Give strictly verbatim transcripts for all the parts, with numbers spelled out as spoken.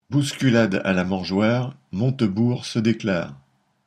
Bousculade à la mangeoire, Montebourg se déclare.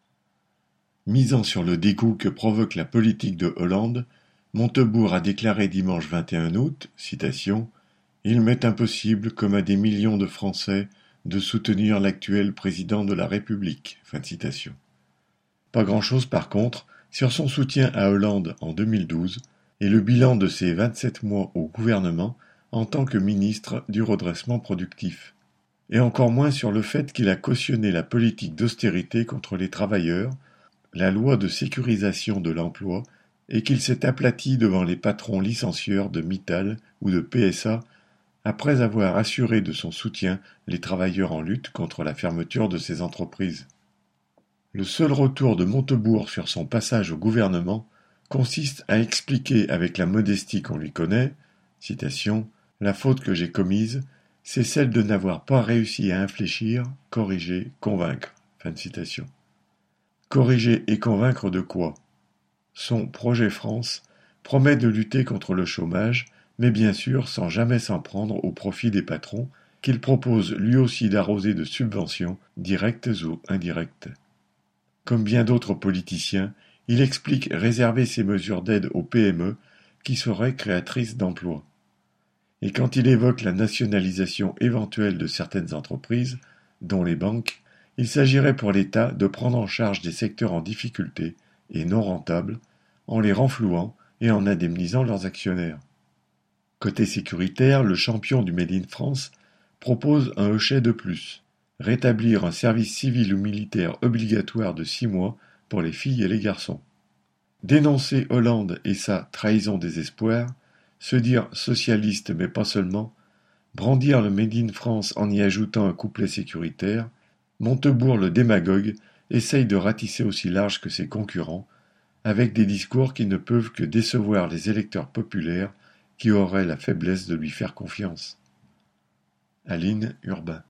Misant sur le dégoût que provoque la politique de Hollande, Montebourg a déclaré dimanche vingt et un août, citation, « Il m'est impossible, comme à des millions de Français, de soutenir l'actuel président de la République. » Fin de citation. Pas grand-chose par contre sur son soutien à Hollande en deux mille douze et le bilan de ses vingt-sept mois au gouvernement en tant que ministre du redressement productif. Et encore moins sur le fait qu'il a cautionné la politique d'austérité contre les travailleurs, la loi de sécurisation de l'emploi, et qu'il s'est aplati devant les patrons licencieurs de Mittal ou de P S A après avoir assuré de son soutien les travailleurs en lutte contre la fermeture de ces entreprises. Le seul retour de Montebourg sur son passage au gouvernement consiste à expliquer avec la modestie qu'on lui connaît, citation, « La faute que j'ai commise, c'est celle de n'avoir pas réussi à infléchir, corriger, convaincre. » Fin de citation. Corriger et convaincre de quoi? Son projet France promet de lutter contre le chômage, mais bien sûr sans jamais s'en prendre au profit des patrons, qu'il propose lui aussi d'arroser de subventions, directes ou indirectes. Comme bien d'autres politiciens, il explique réserver ces mesures d'aide aux P M E qui seraient créatrices d'emplois. Et quand il évoque la nationalisation éventuelle de certaines entreprises, dont les banques, il s'agirait pour l'État de prendre en charge des secteurs en difficulté et non rentables, en les renflouant et en indemnisant leurs actionnaires. Côté sécuritaire, le champion du Made in France propose un hochet de plus, rétablir un service civil ou militaire obligatoire de six mois pour les filles et les garçons. Dénoncer Hollande et sa trahison des espoirs, se dire socialiste mais pas seulement, brandir le Made in France en y ajoutant un couplet sécuritaire, Montebourg le démagogue essaye de ratisser aussi large que ses concurrents, avec des discours qui ne peuvent que décevoir les électeurs populaires qui auraient la faiblesse de lui faire confiance. Aline Urbain.